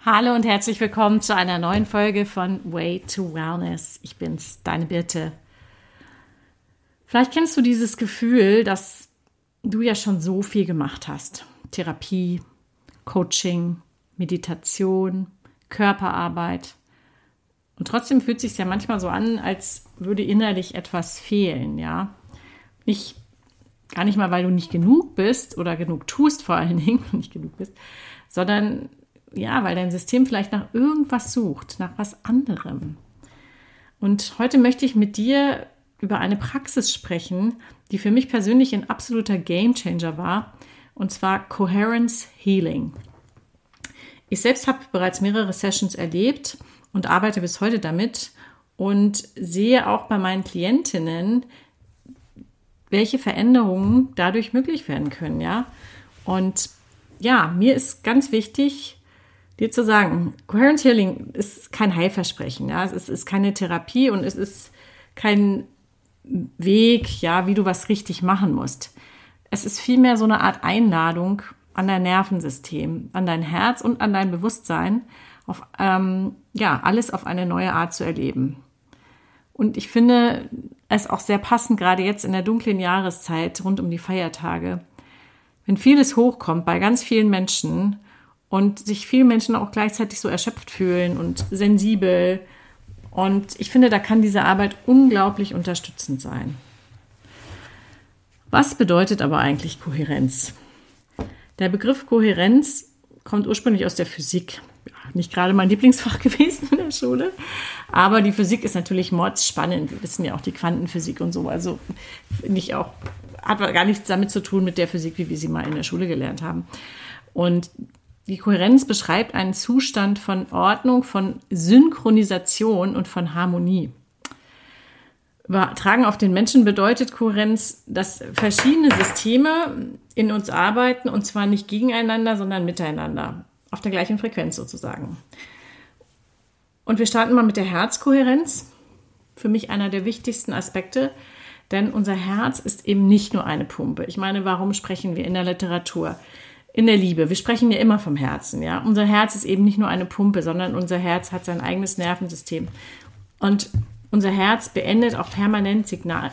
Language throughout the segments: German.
Hallo und herzlich willkommen zu einer neuen Folge von Way to Wellness. Ich bin's, deine Birte. Vielleicht kennst du dieses Gefühl, dass du ja schon so viel gemacht hast. Therapie, Coaching, Meditation, Körperarbeit. Und trotzdem fühlt es sich ja manchmal so an, als würde innerlich etwas fehlen, ja. Gar nicht mal, weil du nicht genug bist oder genug tust vor allen Dingen, nicht genug bist, sondern ja, weil dein System vielleicht nach irgendwas sucht, nach was anderem. Und heute möchte ich mit dir über eine Praxis sprechen, die für mich persönlich ein absoluter Gamechanger war, und zwar Coherence Healing. Ich selbst habe bereits mehrere Sessions erlebt und arbeite bis heute damit und sehe auch bei meinen Klientinnen, welche Veränderungen dadurch möglich werden können, ja. Und ja, mir ist ganz wichtig, dir zu sagen, Coherence Healing ist kein Heilversprechen, ja. Es ist keine Therapie und es ist kein Weg, ja, wie du was richtig machen musst. Es ist vielmehr so eine Art Einladung an dein Nervensystem, an dein Herz und an dein Bewusstsein, auf alles auf eine neue Art zu erleben. Und ich finde es auch sehr passend, gerade jetzt in der dunklen Jahreszeit rund um die Feiertage, wenn vieles hochkommt bei ganz vielen Menschen und sich viele Menschen auch gleichzeitig so erschöpft fühlen und sensibel. Und ich finde, da kann diese Arbeit unglaublich unterstützend sein. Was bedeutet aber eigentlich Kohärenz? Der Begriff Kohärenz kommt ursprünglich aus der Physik. Ja, nicht gerade mein Lieblingsfach gewesen in der Schule, aber die Physik ist natürlich mordsspannend. Wir wissen ja auch die Quantenphysik und so. Also finde ich auch, hat gar nichts damit zu tun mit der Physik, wie wir sie mal in der Schule gelernt haben. Und die Kohärenz beschreibt einen Zustand von Ordnung, von Synchronisation und von Harmonie. Übertragen auf den Menschen bedeutet Kohärenz, dass verschiedene Systeme in uns arbeiten, und zwar nicht gegeneinander, sondern miteinander, auf der gleichen Frequenz sozusagen. Und wir starten mal mit der Herzkohärenz. Für mich einer der wichtigsten Aspekte, denn unser Herz ist eben nicht nur eine Pumpe. Ich meine, warum sprechen wir in der Literatur? In der Liebe. Wir sprechen ja immer vom Herzen, ja. Unser Herz ist eben nicht nur eine Pumpe, sondern unser Herz hat sein eigenes Nervensystem. Und unser Herz sendet auch permanent Signale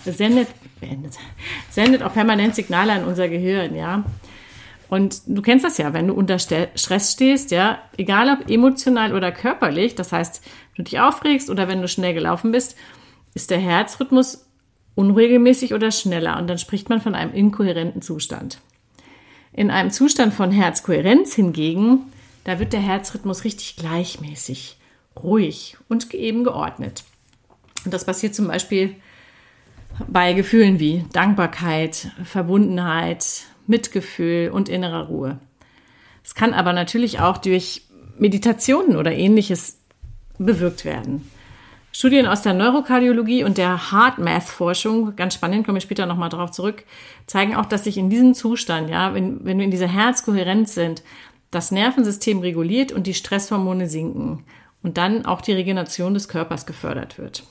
an unser Gehirn, ja. Und du kennst das ja, wenn du unter Stress stehst, ja, egal ob emotional oder körperlich, das heißt, wenn du dich aufregst oder wenn du schnell gelaufen bist, ist der Herzrhythmus unregelmäßig oder schneller und dann spricht man von einem inkohärenten Zustand. In einem Zustand von Herzkohärenz hingegen, da wird der Herzrhythmus richtig gleichmäßig, ruhig und eben geordnet. Und das passiert zum Beispiel bei Gefühlen wie Dankbarkeit, Verbundenheit, Mitgefühl und innerer Ruhe. Es kann aber natürlich auch durch Meditationen oder Ähnliches bewirkt werden. Studien aus der Neurokardiologie und der HeartMath-Forschung, ganz spannend, komme ich später nochmal drauf zurück, zeigen auch, dass sich in diesem Zustand, ja, wenn wir in dieser Herzkohärenz sind, das Nervensystem reguliert und die Stresshormone sinken und dann auch die Regeneration des Körpers gefördert wird.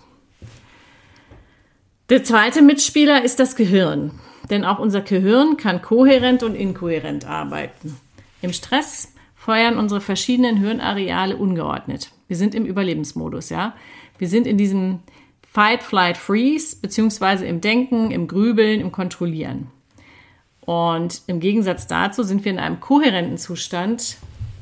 Der zweite Mitspieler ist das Gehirn, denn auch unser Gehirn kann kohärent und inkohärent arbeiten. Im Stress feuern unsere verschiedenen Hirnareale ungeordnet. Wir sind im Überlebensmodus, ja. Wir sind in diesem Fight, Flight, Freeze, beziehungsweise im Denken, im Grübeln, im Kontrollieren. Und im Gegensatz dazu sind wir in einem kohärenten Zustand,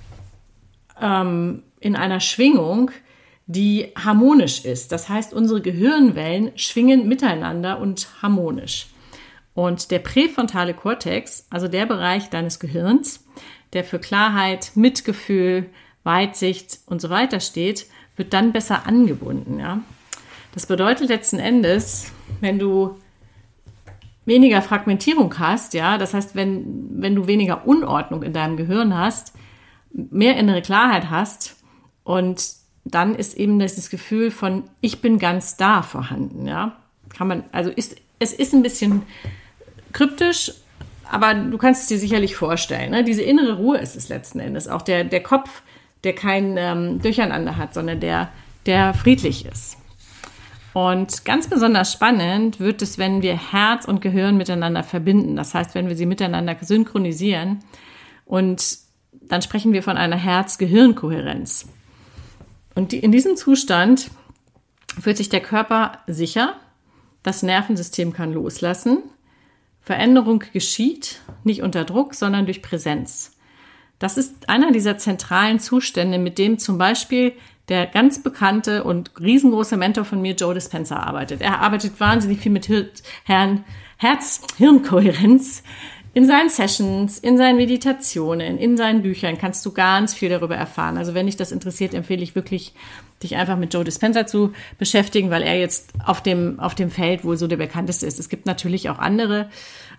in einer Schwingung, die harmonisch ist. Das heißt, unsere Gehirnwellen schwingen miteinander und harmonisch. Und der präfrontale Kortex, also der Bereich deines Gehirns, der für Klarheit, Mitgefühl, Weitsicht und so weiter steht, wird dann besser angebunden. Ja? Das bedeutet letzten Endes, wenn du weniger Fragmentierung hast, ja, das heißt, wenn du weniger Unordnung in deinem Gehirn hast, mehr innere Klarheit hast, und dann ist eben dieses Gefühl von ich bin ganz da vorhanden. Ja? Es ist ein bisschen kryptisch, aber du kannst es dir sicherlich vorstellen. Ne? Diese innere Ruhe ist es letzten Endes. Auch der Kopf, der kein Durcheinander hat, sondern der friedlich ist. Und ganz besonders spannend wird es, wenn wir Herz und Gehirn miteinander verbinden. Das heißt, wenn wir sie miteinander synchronisieren. Und dann sprechen wir von einer Herz-Gehirn-Kohärenz. Und in diesem Zustand fühlt sich der Körper sicher, das Nervensystem kann loslassen, Veränderung geschieht, nicht unter Druck, sondern durch Präsenz. Das ist einer dieser zentralen Zustände, mit dem zum Beispiel der ganz bekannte und riesengroße Mentor von mir, Joe Dispenza, arbeitet. Er arbeitet wahnsinnig viel mit Herz-Hirn-Kohärenz. In seinen Sessions, in seinen Meditationen, in seinen Büchern kannst du ganz viel darüber erfahren. Also wenn dich das interessiert, empfehle ich wirklich, dich einfach mit Joe Dispenza zu beschäftigen, weil er jetzt auf dem Feld wohl so der bekannteste ist. Es gibt natürlich auch andere,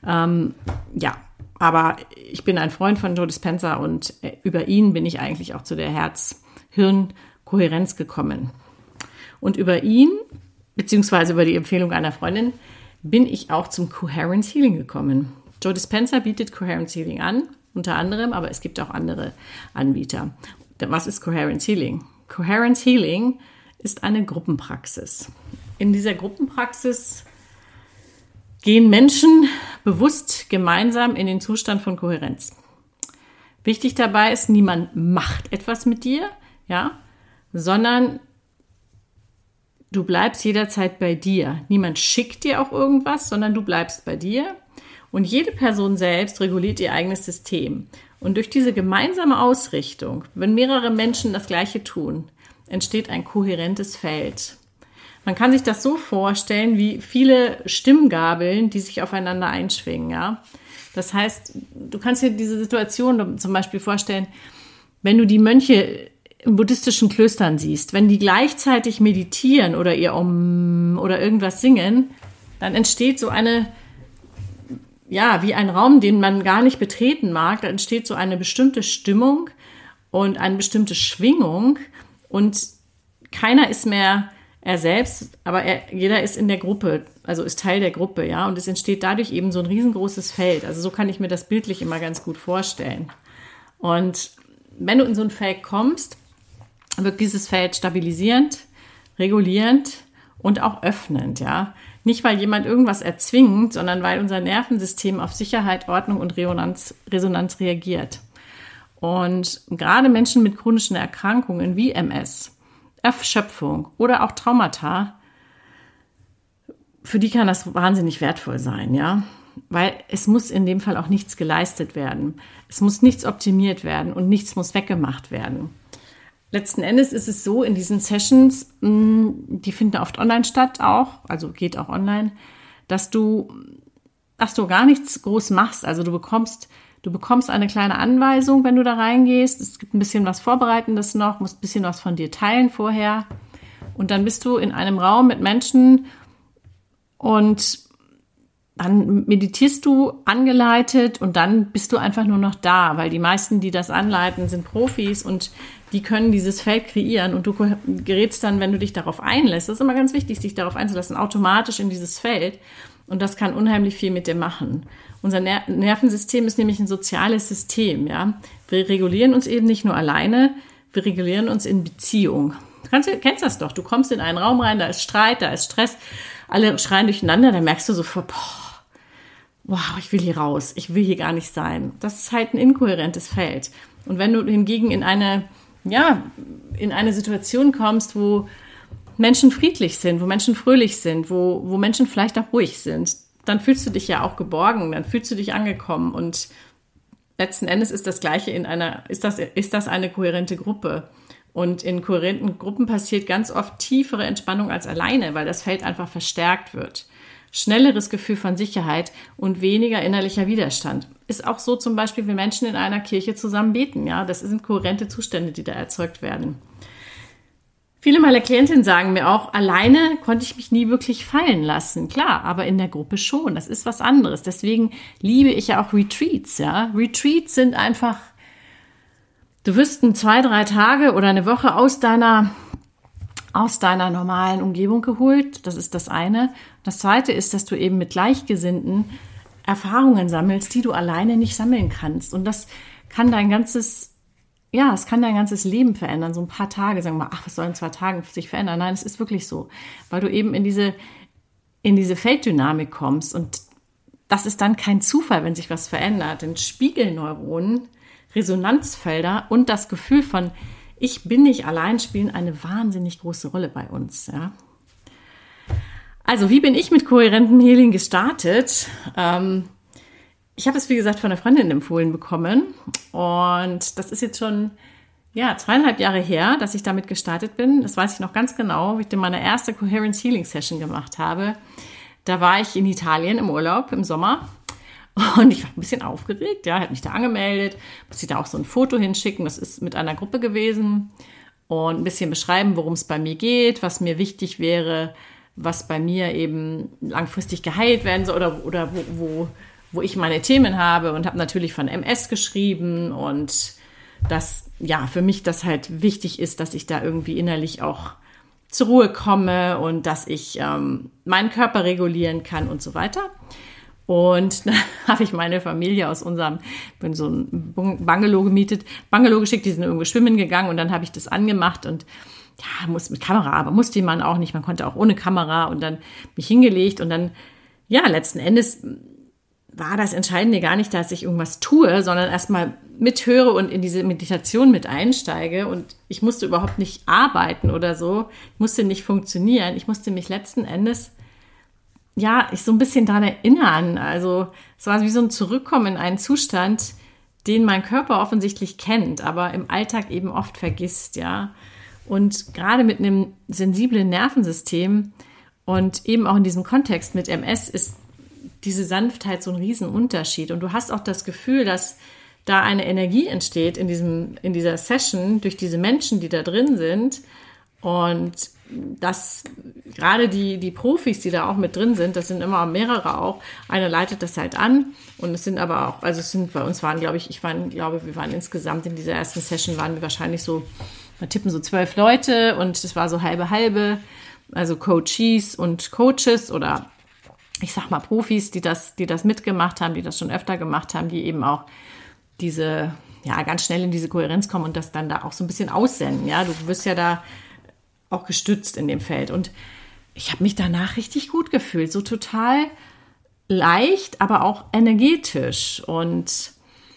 aber ich bin ein Freund von Joe Dispenza und über ihn bin ich eigentlich auch zu der Herz-Hirn-Kohärenz gekommen. Und über ihn, beziehungsweise über die Empfehlung einer Freundin, bin ich auch zum Coherence Healing gekommen. Joe Dispenza bietet Coherence Healing an, unter anderem, aber es gibt auch andere Anbieter. Was ist Coherence Healing? Coherence Healing ist eine Gruppenpraxis. In dieser Gruppenpraxis gehen Menschen bewusst gemeinsam in den Zustand von Kohärenz. Wichtig dabei ist, niemand macht etwas mit dir, sondern du bleibst jederzeit bei dir. Niemand schickt dir auch irgendwas, sondern du bleibst bei dir. Und jede Person selbst reguliert ihr eigenes System. Und durch diese gemeinsame Ausrichtung, wenn mehrere Menschen das Gleiche tun, entsteht ein kohärentes Feld. Man kann sich das so vorstellen wie viele Stimmgabeln, die sich aufeinander einschwingen. Ja? Das heißt, du kannst dir diese Situation zum Beispiel vorstellen, wenn du die Mönche in buddhistischen Klöstern siehst, wenn die gleichzeitig meditieren oder ihr oder irgendwas singen, dann entsteht so eine, wie ein Raum, den man gar nicht betreten mag, da entsteht so eine bestimmte Stimmung und eine bestimmte Schwingung und keiner ist mehr er selbst, aber jeder ist in der Gruppe, also ist Teil der Gruppe, ja, und es entsteht dadurch eben so ein riesengroßes Feld. Also so kann ich mir das bildlich immer ganz gut vorstellen. Und wenn du in so ein Feld kommst, wirkt dieses Feld stabilisierend, regulierend und auch öffnend, ja. Nicht, weil jemand irgendwas erzwingt, sondern weil unser Nervensystem auf Sicherheit, Ordnung und Resonanz reagiert. Und gerade Menschen mit chronischen Erkrankungen wie MS, Erschöpfung oder auch Traumata, für die kann das wahnsinnig wertvoll sein, ja. Weil es muss in dem Fall auch nichts geleistet werden. Es muss nichts optimiert werden und nichts muss weggemacht werden. Letzten Endes ist es so, in diesen Sessions, die finden oft online statt auch, also geht auch online, dass du gar nichts groß machst. Also du bekommst eine kleine Anweisung, wenn du da reingehst. Es gibt ein bisschen was Vorbereitendes noch, musst ein bisschen was von dir teilen vorher. Und dann bist du in einem Raum mit Menschen und dann meditierst du angeleitet und dann bist du einfach nur noch da, weil die meisten, die das anleiten, sind Profis und die können dieses Feld kreieren und du gerätst dann, wenn du dich darauf einlässt, das ist immer ganz wichtig, sich darauf einzulassen, automatisch in dieses Feld und das kann unheimlich viel mit dir machen. Unser Nervensystem ist nämlich ein soziales System, ja. Wir regulieren uns eben nicht nur alleine, wir regulieren uns in Beziehung. Du kennst das doch, du kommst in einen Raum rein, da ist Streit, da ist Stress, alle schreien durcheinander, dann merkst du sofort, wow, ich will hier raus, ich will hier gar nicht sein. Das ist halt ein inkohärentes Feld. Und wenn du hingegen in eine Situation kommst, wo Menschen friedlich sind, wo Menschen fröhlich sind, wo Menschen vielleicht auch ruhig sind, dann fühlst du dich ja auch geborgen, dann fühlst du dich angekommen und letzten Endes ist das Gleiche ist das eine kohärente Gruppe. Und in kohärenten Gruppen passiert ganz oft tiefere Entspannung als alleine, weil das Feld einfach verstärkt wird. Schnelleres Gefühl von Sicherheit und weniger innerlicher Widerstand. Ist auch so zum Beispiel, wenn Menschen in einer Kirche zusammen beten. Ja, das sind kohärente Zustände, die da erzeugt werden. Viele meiner Klientinnen sagen mir auch, alleine konnte ich mich nie wirklich fallen lassen. Klar, aber in der Gruppe schon. Das ist was anderes. Deswegen liebe ich ja auch Retreats. Ja, Retreats sind einfach, du wirst 2-3 Tage oder eine Woche aus deiner normalen Umgebung geholt. Das ist das eine. Das zweite ist, dass du eben mit Gleichgesinnten Erfahrungen sammelst, die du alleine nicht sammeln kannst. Und das kann dein ganzes Leben verändern. So ein paar Tage, sagen wir mal, was soll in 2 Tagen sich verändern? Nein, es ist wirklich so. Weil du eben in diese Felddynamik kommst. Und das ist dann kein Zufall, wenn sich was verändert. Denn Spiegelneuronen Resonanzfelder und das Gefühl von ich bin nicht allein spielen eine wahnsinnig große Rolle bei uns. Ja? Also wie bin ich mit kohärentem Healing gestartet? Ich habe es, wie gesagt, von einer Freundin empfohlen bekommen und das ist jetzt schon 2,5 Jahre her, dass ich damit gestartet bin. Das weiß ich noch ganz genau, wie ich meine erste Coherence Healing Session gemacht habe. Da war ich in Italien im Urlaub im Sommer und ich war ein bisschen aufgeregt, ja, habe mich da angemeldet, musste da auch so ein Foto hinschicken, das ist mit einer Gruppe gewesen und ein bisschen beschreiben, worum es bei mir geht, was mir wichtig wäre, was bei mir eben langfristig geheilt werden soll oder wo ich meine Themen habe und habe natürlich von MS geschrieben und dass für mich das halt wichtig ist, dass ich da irgendwie innerlich auch zur Ruhe komme und dass ich meinen Körper regulieren kann und so weiter. Und dann habe ich meine Familie aus bin so ein Bungalow gemietet, Bungalow geschickt, die sind irgendwo schwimmen gegangen und dann habe ich das angemacht und muss mit Kamera, aber musste man auch nicht, man konnte auch ohne Kamera und dann mich hingelegt und dann, letzten Endes war das Entscheidende gar nicht, dass ich irgendwas tue, sondern erstmal mithöre und in diese Meditation mit einsteige und ich musste überhaupt nicht arbeiten oder so, ich musste nicht funktionieren, ich musste mich letzten Endes ich so ein bisschen daran erinnern. Also es war wie so ein Zurückkommen in einen Zustand, den mein Körper offensichtlich kennt, aber im Alltag eben oft vergisst, ja. Und gerade mit einem sensiblen Nervensystem und eben auch in diesem Kontext mit MS ist diese Sanftheit so ein Riesenunterschied. Und du hast auch das Gefühl, dass da eine Energie entsteht in dieser Session durch diese Menschen, die da drin sind. Und dass gerade die Profis, die da auch mit drin sind, das sind immer mehrere auch, einer leitet das halt an und es sind aber auch, bei uns waren, wir waren insgesamt in dieser ersten Session, waren wir wahrscheinlich so, wir tippen so 12 Leute und das war so halbe, also Coaches und Coaches oder ich sag mal Profis, die das mitgemacht haben, die das schon öfter gemacht haben, die eben auch diese, ganz schnell in diese Kohärenz kommen und das dann da auch so ein bisschen aussenden, ja, du wirst ja da auch gestützt in dem Feld. Und ich habe mich danach richtig gut gefühlt, so total leicht, aber auch energetisch. Und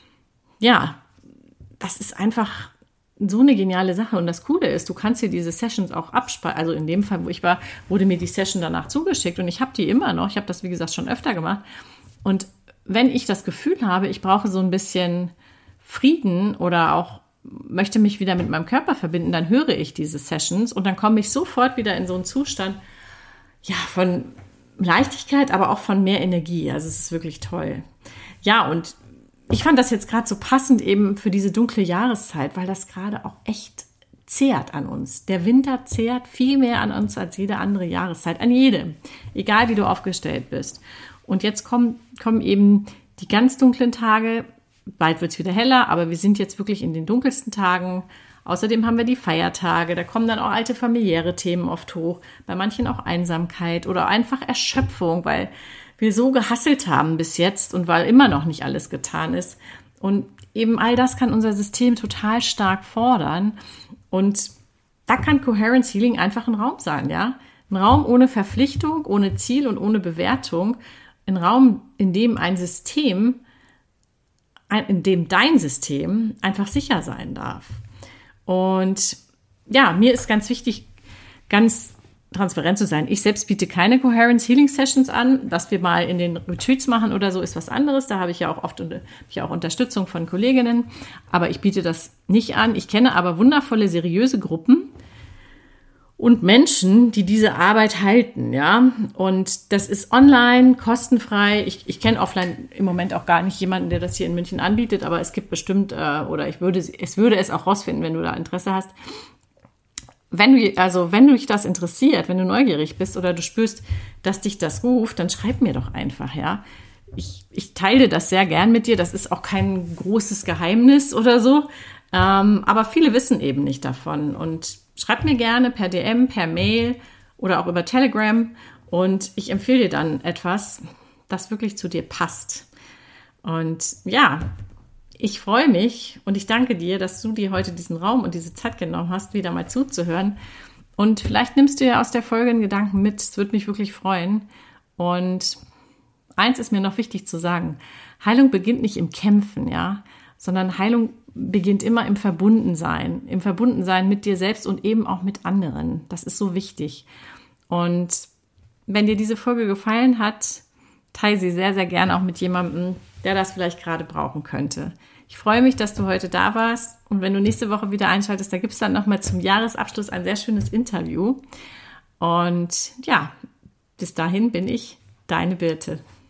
das ist einfach so eine geniale Sache. Und das Coole ist, du kannst dir diese Sessions auch abspeichern. Also in dem Fall, wo ich war, wurde mir die Session danach zugeschickt und ich habe die immer noch. Ich habe das, wie gesagt, schon öfter gemacht. Und wenn ich das Gefühl habe, ich brauche so ein bisschen Frieden oder auch möchte mich wieder mit meinem Körper verbinden, dann höre ich diese Sessions und dann komme ich sofort wieder in so einen Zustand, von Leichtigkeit, aber auch von mehr Energie. Also es ist wirklich toll. Ja, und ich fand das jetzt gerade so passend eben für diese dunkle Jahreszeit, weil das gerade auch echt zehrt an uns. Der Winter zehrt viel mehr an uns als jede andere Jahreszeit, an jedem, egal wie du aufgestellt bist. Und jetzt kommen eben die ganz dunklen Tage. Bald wird es wieder heller, aber wir sind jetzt wirklich in den dunkelsten Tagen. Außerdem haben wir die Feiertage, da kommen dann auch alte familiäre Themen oft hoch. Bei manchen auch Einsamkeit oder einfach Erschöpfung, weil wir so gehasselt haben bis jetzt und weil immer noch nicht alles getan ist. Und eben all das kann unser System total stark fordern. Und da kann Coherence Healing einfach ein Raum sein, ja. Ein Raum ohne Verpflichtung, ohne Ziel und ohne Bewertung. Ein Raum, in dem dein System einfach sicher sein darf. Und mir ist ganz wichtig, ganz transparent zu sein. Ich selbst biete keine Coherence Healing Sessions an. Was wir mal in den Retreats machen oder so, ist was anderes. Da habe ich ja auch oft Unterstützung von Kolleginnen. Aber ich biete das nicht an. Ich kenne aber wundervolle, seriöse Gruppen und Menschen, die diese Arbeit halten, ja. Und das ist online, kostenfrei. Ich kenne offline im Moment auch gar nicht jemanden, der das hier in München anbietet, aber es gibt bestimmt, es würde es auch rausfinden, wenn du da Interesse hast. Wenn dich das interessiert, wenn du neugierig bist oder du spürst, dass dich das ruft, dann schreib mir doch einfach, ja. Ich teile das sehr gern mit dir. Das ist auch kein großes Geheimnis oder so. Aber viele wissen eben nicht davon. Und schreib mir gerne per DM, per Mail oder auch über Telegram. Und ich empfehle dir dann etwas, das wirklich zu dir passt. Und ich freue mich und ich danke dir, dass du dir heute diesen Raum und diese Zeit genommen hast, wieder mal zuzuhören. Und vielleicht nimmst du ja aus der Folge einen Gedanken mit. Es würde mich wirklich freuen. Und eins ist mir noch wichtig zu sagen. Heilung beginnt nicht im Kämpfen, ja, sondern Heilung beginnt immer im Verbundensein mit dir selbst und eben auch mit anderen. Das ist so wichtig. Und wenn dir diese Folge gefallen hat, teile sie sehr, sehr gerne auch mit jemandem, der das vielleicht gerade brauchen könnte. Ich freue mich, dass du heute da warst. Und wenn du nächste Woche wieder einschaltest, da gibt es dann nochmal zum Jahresabschluss ein sehr schönes Interview. Und ja, bis dahin bin ich deine Birte.